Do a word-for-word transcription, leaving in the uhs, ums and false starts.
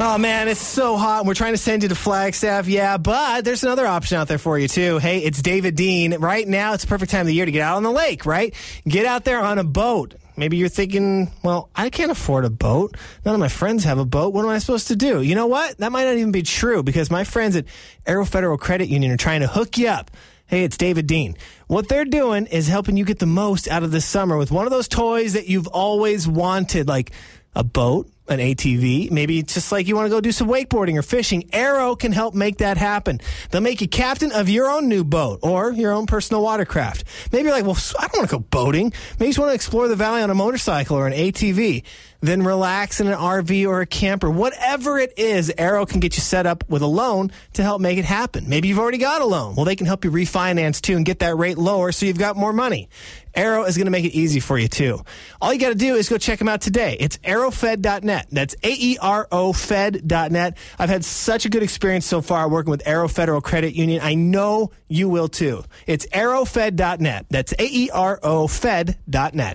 Oh, man, it's so hot. We're trying to send you to Flagstaff. Yeah, but there's another option out there for you, too. Hey, it's David Dean. Right now, it's the perfect time of the year to get out on the lake, right? Get out there on a boat. Maybe you're thinking, well, I can't afford a boat. None of my friends have a boat. What am I supposed to do? You know what? That might not even be true because my friends at Aero Federal Credit Union are trying to hook you up. Hey, it's David Dean. What they're doing is helping you get the most out of this summer with one of those toys that you've always wanted, like a boat, an A T V. Maybe it's just like you want to go do some wakeboarding or fishing. Aero can help make that happen. They'll make you captain of your own new boat or your own personal watercraft. Maybe you're like, well, I don't want to go boating. Maybe you just want to explore the valley on a motorcycle or an A T V. Then relax in an R V or a camper. Whatever it is, Aero can get you set up with a loan to help make it happen. Maybe you've already got a loan. Well, they can help you refinance too and get that rate lower so you've got more money. Aero is going to make it easy for you too. All you got to do is go check them out today. It's aerofed dot net. That's A E R O Fed dot net. I've had such a good experience so far working with Aero Federal Credit Union. I know you will too. It's aerofed dot net. That's A E R O Fed dot net.